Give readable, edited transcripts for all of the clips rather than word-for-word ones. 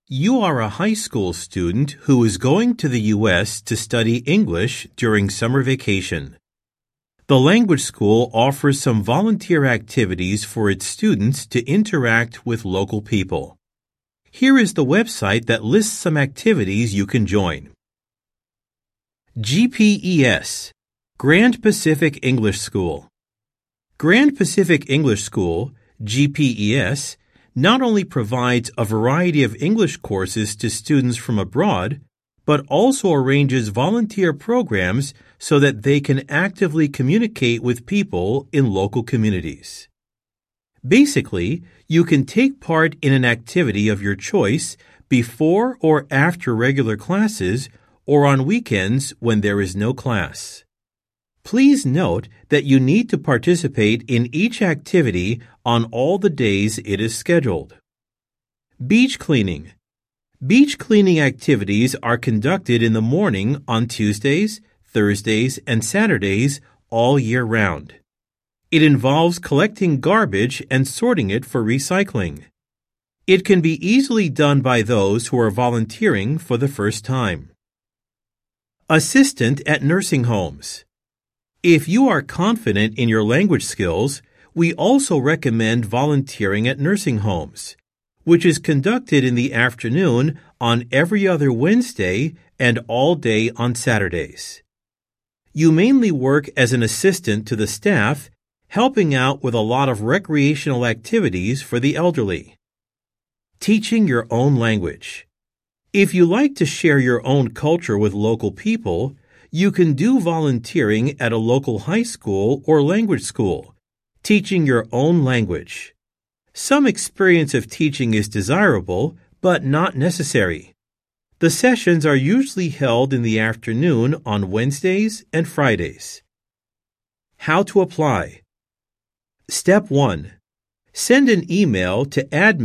You are a high school student who is going to the U.S. to study English during summer vacation. The language school offers some volunteer activities for its students to interact with local people. Here is the website that lists some activities you can join. GPES, Grand Pacific English School. Grand Pacific English School, GPES, not only provides a variety of English courses to students from abroad, but also arranges volunteer programs so that they can actively communicate with people in local communities. Basically, you can take part in an activity of your choice before or after regular classes or on weekends when there is no class. Please note that you need to participate in each activity on all the days it is scheduled. Beach cleaning. Beach cleaning activities are conducted in the morning on Tuesdays, Thursdays, and Saturdays all year round. It involves collecting garbage and sorting it for recycling. It can be easily done by those who are volunteering for the first time. Assistant at nursing homes. If you are confident in your language skills, we also recommend volunteering at nursing homes, which is conducted in the afternoon on every other Wednesday and all day on Saturdays. You mainly work as an assistant to the staff, helping out with a lot of recreational activities for the elderly. Teaching your own language. If you like to share your own culture with local people, you can do volunteering at a local high school or language school, teaching your own language. Some experience of teaching is desirable, but not necessary. The sessions are usually held in the afternoon on Wednesdays and Fridays. How to apply. Step 1. Send an email to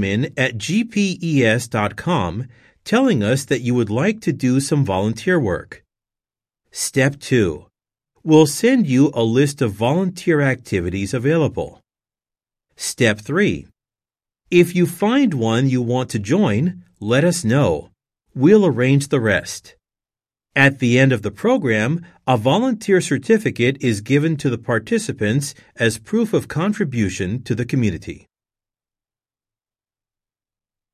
admin@gpes.com telling us that you would like to do some volunteer work. Step 2. We'll send you a list of volunteer activities available. Step 3. If you find one you want to join, let us know. We'll arrange the rest. At the end of the program, a volunteer certificate is given to the participants as proof of contribution to the community.